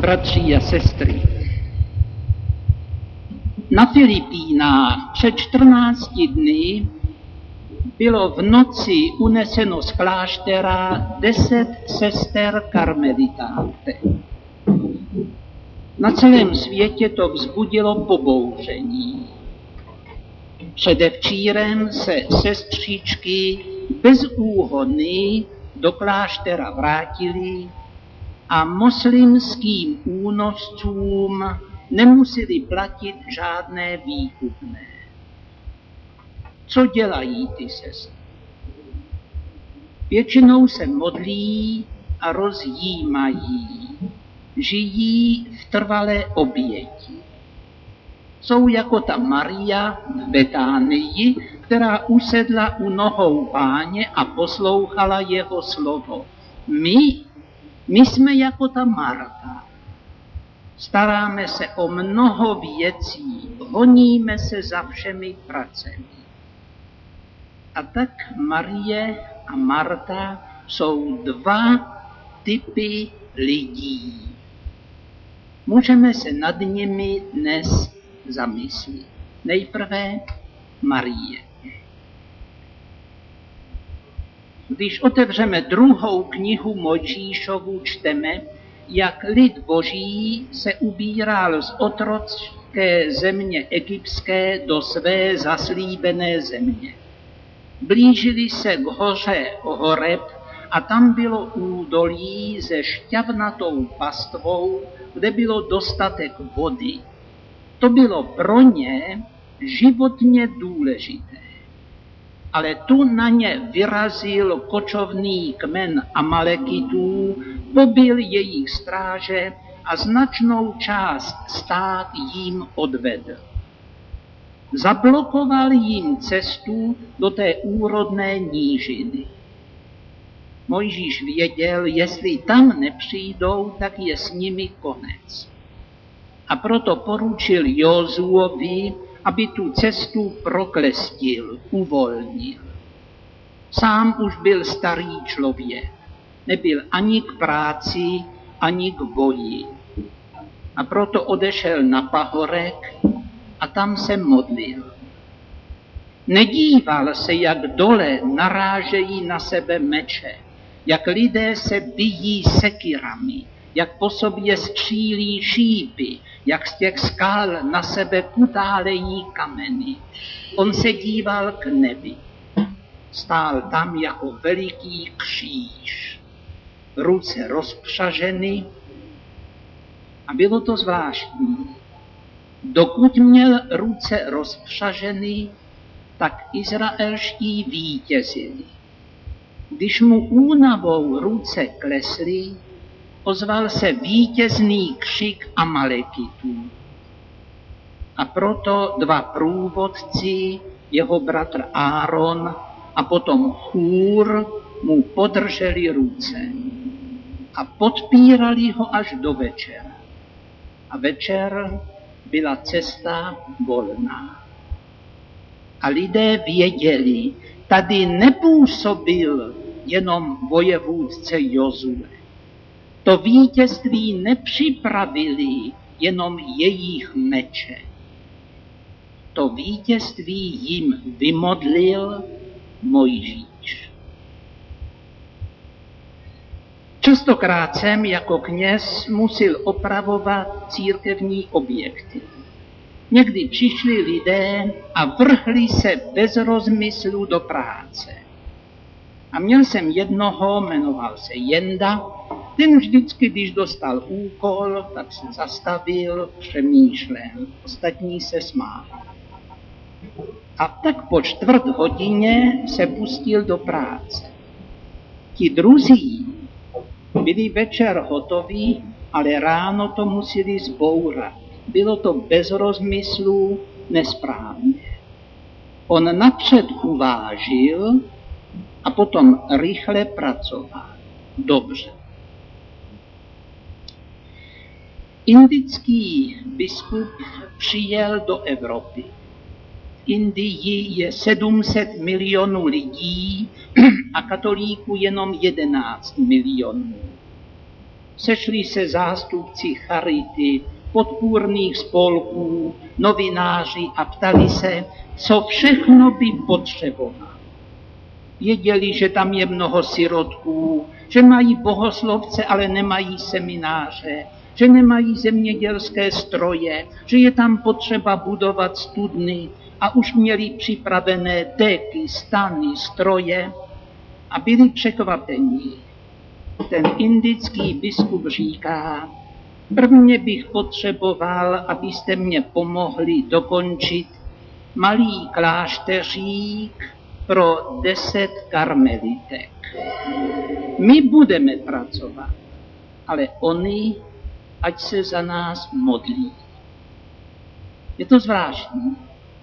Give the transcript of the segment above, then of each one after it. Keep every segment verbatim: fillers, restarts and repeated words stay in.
bratři a sestry. Na Filipínách před čtrnácti dny bylo v noci uneseno z kláštera deset sester karmelitátek. Na celém světě to vzbudilo pobouření. Předevčírem se sestřičky bez úhony do kláštera vrátili a muslimským únoscům nemuseli platit žádné výkupné. Co dělají ty sestry? Většinou se modlí a rozjímají. Žijí v trvalé oběti. Jsou jako ta Maria v Betánii, která usedla u nohou Páně a poslouchala jeho slovo. My, my jsme jako ta Marta. Staráme se o mnoho věcí, honíme se za všemi pracemi. A tak Marie a Marta jsou dva typy lidí. Můžeme se nad nimi dnes zamyslet. Nejprve Marie. Když otevřeme druhou knihu Mojžíšovu, čteme, jak lid Boží se ubíral z otrocké země egyptské do své zaslíbené země. Blížili se k hoře Horeb a tam bylo údolí se šťavnatou pastvou, kde bylo dostatek vody. To bylo pro ně životně důležité. Ale tu na ně vyrazil kočovný kmen Amalekitů, pobil jejich stráže a značnou část stát jim odvedl. Zablokoval jim cestu do té úrodné nížiny. Mojžíš věděl, jestli tam nepřijdou, tak je s nimi konec. A proto poručil Jozuovi, aby tu cestu proklestil, uvolnil. Sám už byl starý člověk. Nebyl ani k práci, ani k boji. A proto odešel na pahorek a tam se modlil. Nedíval se, jak dole narážejí na sebe meče, jak lidé se bijí sekyrami, jak po sobě střílí šípy, jak z těch skal na sebe kutálejí kameny. On se díval k nebi. Stál tam jako veliký kříž, ruce rozpřaženy a bylo to zvláštní. Dokud měl ruce rozpřaženy, tak izraelští vítězili. Když mu únavou ruce klesly, ozval se vítězný křik Amalekitů. A proto dva průvodci, jeho bratr Áron a potom Hůr, mu podrželi ruce a podpírali ho až do večera. A večer byla cesta volná. A lidé věděli, tady nepůsobil jenom vojevůdce Jozue. To vítězství nepřipravili jenom jejich meče. To vítězství jim vymodlil Mojžíš. Častokrát jsem jako kněz musel opravovat církevní objekty. Někdy přišli lidé a vrhli se bez rozmyslu do práce. A měl jsem jednoho, jmenoval se Jenda, ten vždycky, když dostal úkol, tak se zastavil, přemýšlel. Ostatní se smáli. A tak po čtvrt hodině se pustil do práce. Ti druzí byli večer hotoví, ale ráno to museli zbourat. Bylo to bez rozmyslu, nesprávně. On napřed uvážil a potom rychle pracoval. Dobře. Indický biskup přijel do Evropy. V Indii je sedm set milionů lidí a katolíků jenom jedenáct milionů. Sešli se zástupci charity, podpůrných spolků, novináři a ptali se, co všechno by potřeboval. Věděli, že tam je mnoho sirotků, že mají bohoslovce, ale nemají semináře, že nemají zemědělské stroje, že je tam potřeba budovat studny a už měli připravené deky, stany, stroje a byli překvapení. Ten indický biskup říká, prvně bych potřeboval, abyste mě pomohli dokončit malý klášteřík pro deset karmelitek. My budeme pracovat, ale oni, ať se za nás modlí. Je to zvláštní.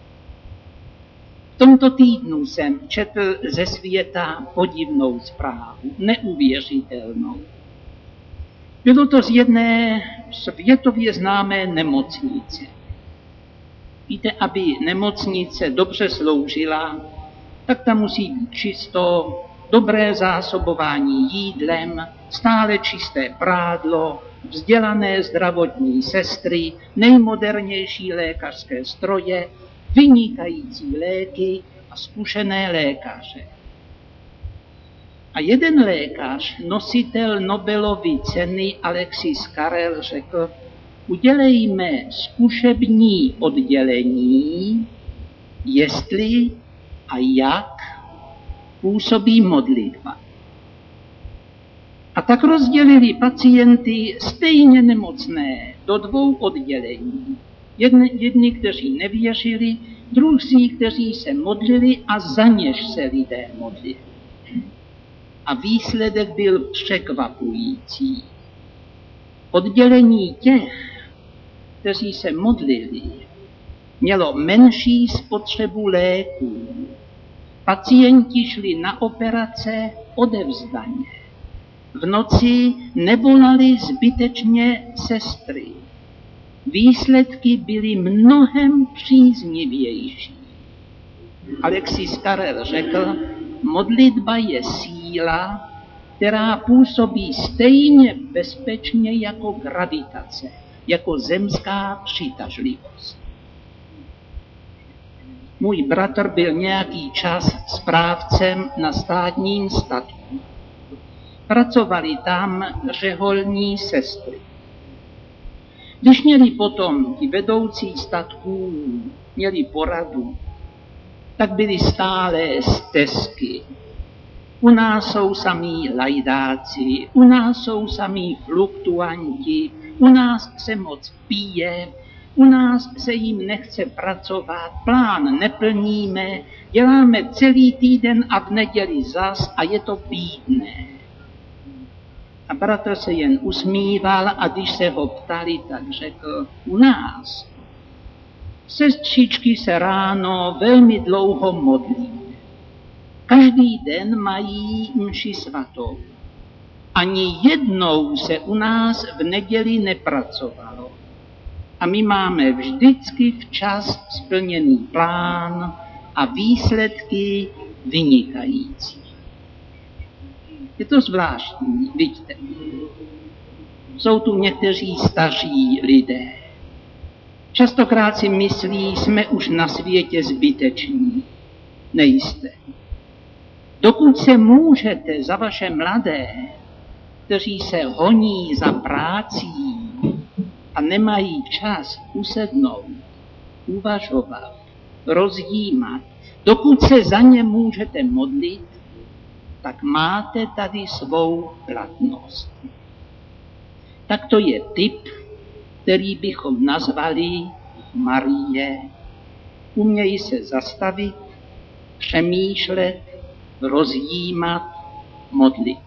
V tomto týdnu jsem četl ze světa podivnou zprávu, neuvěřitelnou. Bylo to z jedné světově známé nemocnice. Víte, aby nemocnice dobře sloužila, tak tam musí být čisto, dobré zásobování jídlem, stále čisté prádlo, vzdělané zdravotní sestry, nejmodernější lékařské stroje, vynikající léky a zkušené lékaře. A jeden lékař, nositel Nobelovy ceny Alexis Carrel řekl, udělejme zkušební oddělení, jestli a jak působí modlitba. A tak rozdělili pacienty stejně nemocné do dvou oddělení. Jedni, jedni, kteří nevěřili, druzí, kteří se modlili a za něž se lidé modlili. A výsledek byl překvapující. Oddělení těch, kteří se modlili, mělo menší spotřebu léků. Pacienti šli na operace odevzdaně. V noci nevolali zbytečně sestry. Výsledky byly mnohem příznivější. Alexis Carrel řekl, modlitba je síla, která působí stejně bezpečně jako gravitace, jako zemská přitažlivost. Můj bratr byl nějaký čas správcem na státním statku. Pracovali tam řeholní sestry. Když měli potom ti vedoucí statků, měli poradu, tak byly stále stesky. U nás jsou samí lajdáci, u nás jsou samí fluktuanti, u nás se moc pije, u nás se jim nechce pracovat, plán neplníme, děláme celý týden a v neděli zas a je to bídné. A bratr se jen usmíval a když se ho ptali, tak řekl, u nás sestřičky se ráno velmi dlouho modlí. Každý den mají mši svatou. Ani jednou se u nás v neděli nepracovalo. A my máme vždycky včas splněný plán a výsledky vynikající. Je to zvláštní, vidíte. Jsou tu někteří staří lidé. Častokrát si myslí, jsme už na světě zbyteční. Nejste. Dokud se můžete za vaše mladé, kteří se honí za prácí a nemají čas usednout, uvažovat, rozjímat, dokud se za ně můžete modlit, tak máte tady svou platnost. Tak to je typ, který bychom nazvali Marie. Umějí se zastavit, přemýšlet, rozjímat, modlit.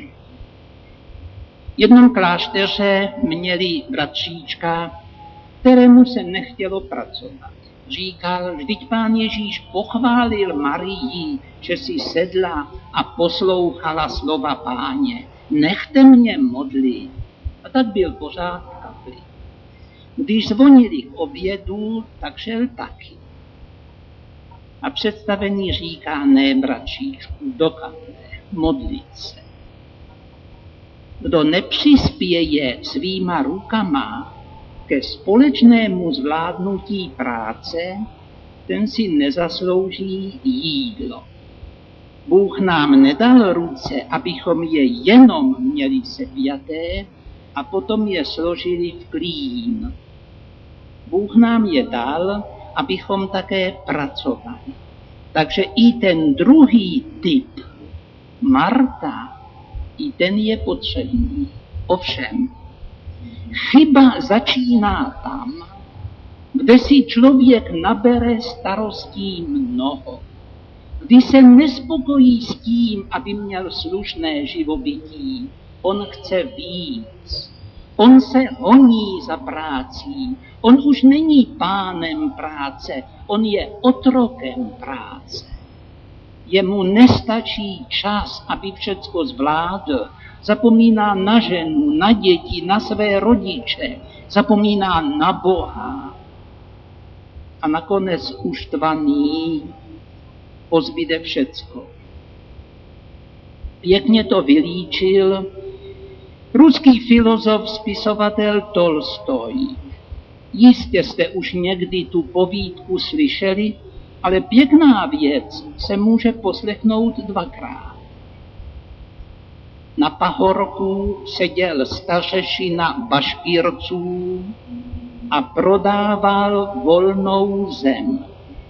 V jednom klášteře měli bratříčka, kterému se nechtělo pracovat. Říkal, vždyť pán Ježíš pochválil Marii, že si sedla a poslouchala slova Páně. Nechte mě modlit. A tak byl pořád v kapli. Když zvonili k obědu, tak šel taky. A představený říká, ne, bratříčku, do kaple, modlit se. Kdo nepřispěje svýma rukama ke společnému zvládnutí práce, ten si nezaslouží jídlo. Bůh nám nedal ruce, abychom je jenom měli sepjaté a potom je složili v klín. Bůh nám je dal, abychom také pracovali. Takže i ten druhý typ, Marta, i ten je potřebný. Ovšem, chyba začíná tam, kde si člověk nabere starostí mnoho, kdy se nespokojí s tím, aby měl slušné živobytí. On chce víc. On se honí za prácí. On už není pánem práce, on je otrokem práce. Jemu nestačí čas, aby všecko zvládl. Zapomíná na ženu, na děti, na své rodiče, zapomíná na Boha. A nakonec uštvaný pozbyde všecko. Pěkně to vylíčil ruský filozof, spisovatel Tolstoj. Jistě jste už někdy tu povídku slyšeli, ale pěkná věc se může poslechnout dvakrát. Na pahorku seděl stařešina Baškýrců a prodával volnou zem.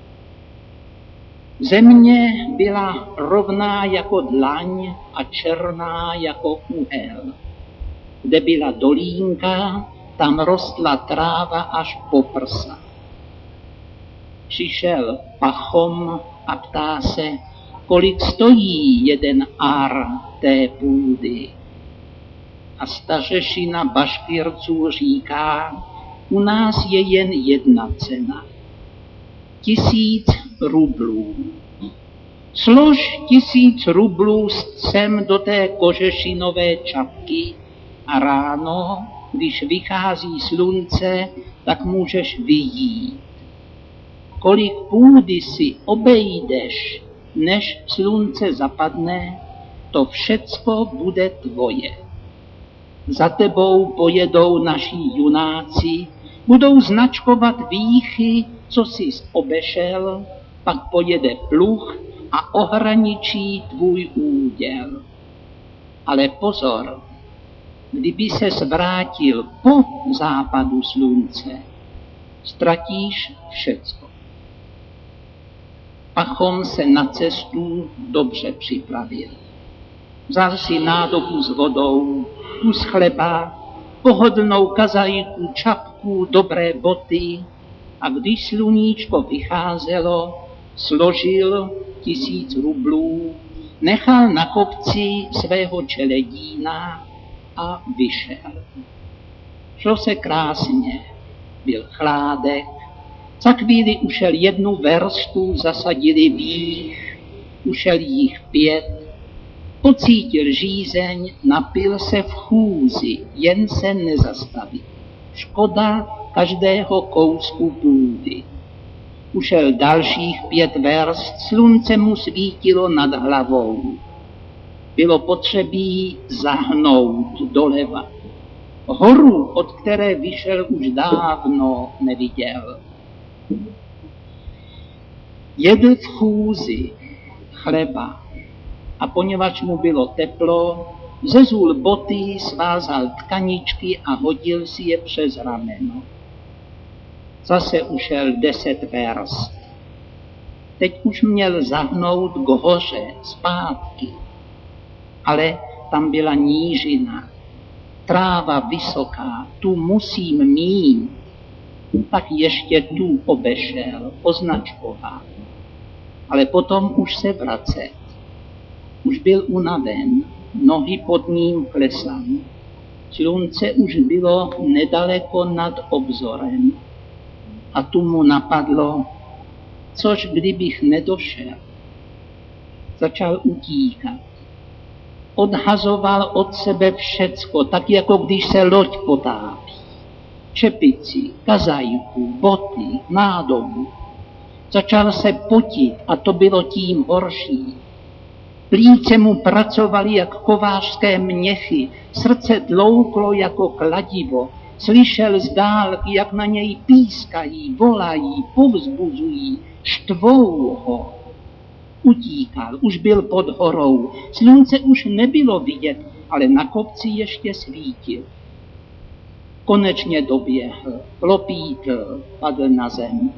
Země byla rovná jako dlaň a černá jako uhel. Kde byla dolínka, tam rostla tráva až po prsa. Přišel pachom a ptá se, kolik stojí jeden ar té půdy. A stařešina Baškýrců říká, u nás je jen jedna cena. Tisíc rublů. Slož tisíc rublů sem do té kožešinové čapky a ráno, když vychází slunce, tak můžeš vyjít. Kolik půdy si obejdeš, než slunce zapadne, to všecko bude tvoje. Za tebou pojedou naši junáci, budou značkovat výchy, co jsi obešel, pak pojede pluh a ohraničí tvůj úděl. Ale pozor, kdyby se zvrátil po západu slunce, ztratíš všecko. Pachom se na cestu dobře připravil. Vzal si nádobu s vodou, kus chleba, pohodlnou kazajku, čapku, dobré boty a když sluníčko vycházelo, složil tisíc rublů, nechal na kopci svého čeledína a vyšel. Šlo se krásně, byl chládek, za chvíli ušel jednu verstu, zasadili vých, ušel jich pět, pocítil žízeň, napil se v chůzi, jen se nezastavil. Škoda každého kousku půdy. Ušel dalších pět verst, slunce mu svítilo nad hlavou. Bylo potřebí zahnout doleva. Horu, od které vyšel, už dávno neviděl. Jedl v chůzi chleba a poněvadž mu bylo teplo, zezul boty, svázal tkaničky a hodil si je přes rameno. Zase ušel deset verst. Teď už měl zahnout k hoře zpátky, ale tam byla nížina, tráva vysoká, tu musím mít. Tak ještě tu obešel, označkoval. Ale potom už se vracet. Už byl unaven, nohy pod ním klesaly. Slunce už bylo nedaleko nad obzorem. A tu mu napadlo, což kdybych nedošel. Začal utíkat. Odhazoval od sebe všecko, tak jako když se loď potápí. Čepici, kazajku, boty, nádobu. Začal se potit a to bylo tím horší. Plíce mu pracovaly jak kovářské měchy, srdce tlouklo jako kladivo, slyšel z dálky, jak na něj pískají, volají, povzbuzují, štvou ho. Utíkal, už byl pod horou, slunce už nebylo vidět, ale na kopci ještě svítil. Konečně doběhl, klopítl, padl na zem.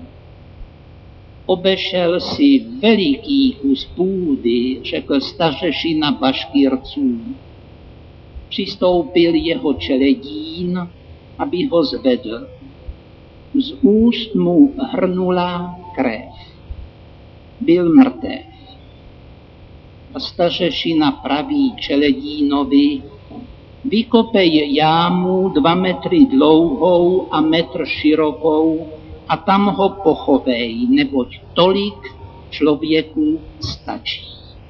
Obešel si veliký kus půdy, řekl stařešina Baškýrců. Přistoupil jeho čeledín, aby ho zvedl. Z úst mu hrnula krev. Byl mrtev. A stařešina praví čeledínovi: vykopej jámu dva metry dlouhou a metr širokou a tam ho pochovej, neboť tolik člověku stačí.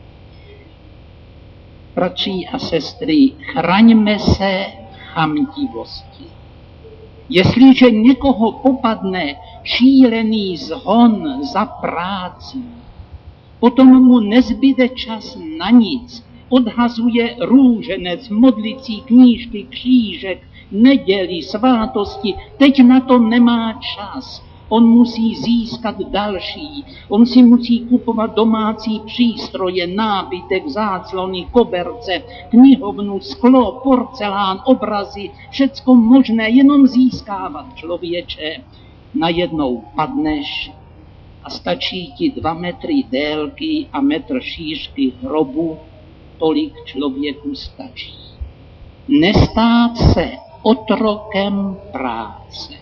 Bratři a sestry, chraňme se chamtivosti. Jestliže někoho popadne šílený zhon za práci, potom mu nezbyde čas na nic, odhazuje růženec, modlicí knížky, křížek, neděli, svátosti, teď na to nemá čas. On musí získat další, on si musí kupovat domácí přístroje, nábytek, záclony, koberce, knihovnu, sklo, porcelán, obrazy, všecko možné, jenom získávat, člověče. Najednou padneš a stačí ti dva metry délky a metr šířky hrobu, tolik člověku stačí. Nestát se otrokem práce.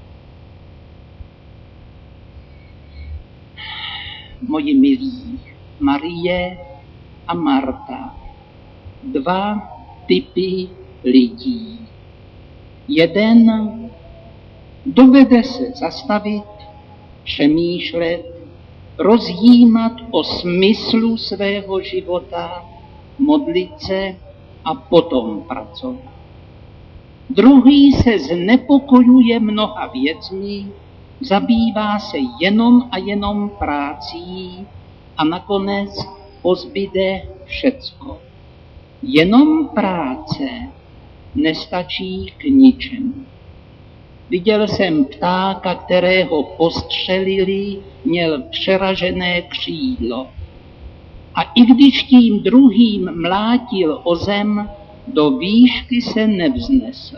Moji milí, Marie a Marta, dva typy lidí. Jeden dovede se zastavit, přemýšlet, rozjímat o smyslu svého života, modlit se a potom pracovat. Druhý se znepokojuje mnoha věcmi, zabývá se jenom a jenom prací a nakonec pozbyde všecko. Jenom práce nestačí k ničemu. Viděl jsem ptáka, kterého postřelili, měl přeražené křídlo. A i když tím druhým mlátil o zem, do výšky se nevznesl.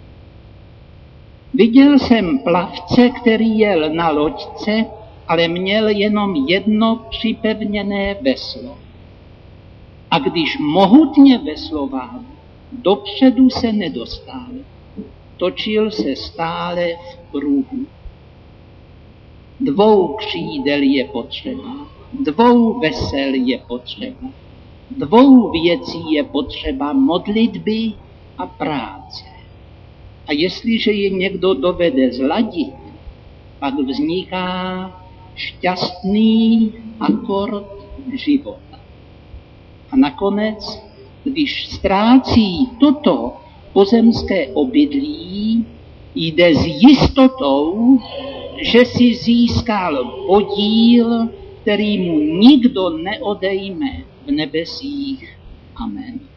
Viděl jsem plavce, který jel na loďce, ale měl jenom jedno připevněné veslo. A když mohutně vesloval, dopředu se nedostal. Točil se stále v kruhu. Dvou křídel je potřeba, dvou vesel je potřeba, dvou věcí je potřeba, modlitby a práce. A jestliže je někdo dovede zladit, pak vzniká šťastný akord života. A nakonec, když ztrácí toto pozemské obydlí, jde s jistotou, že si získal podíl, který mu nikdo neodejme v nebesích. Amen.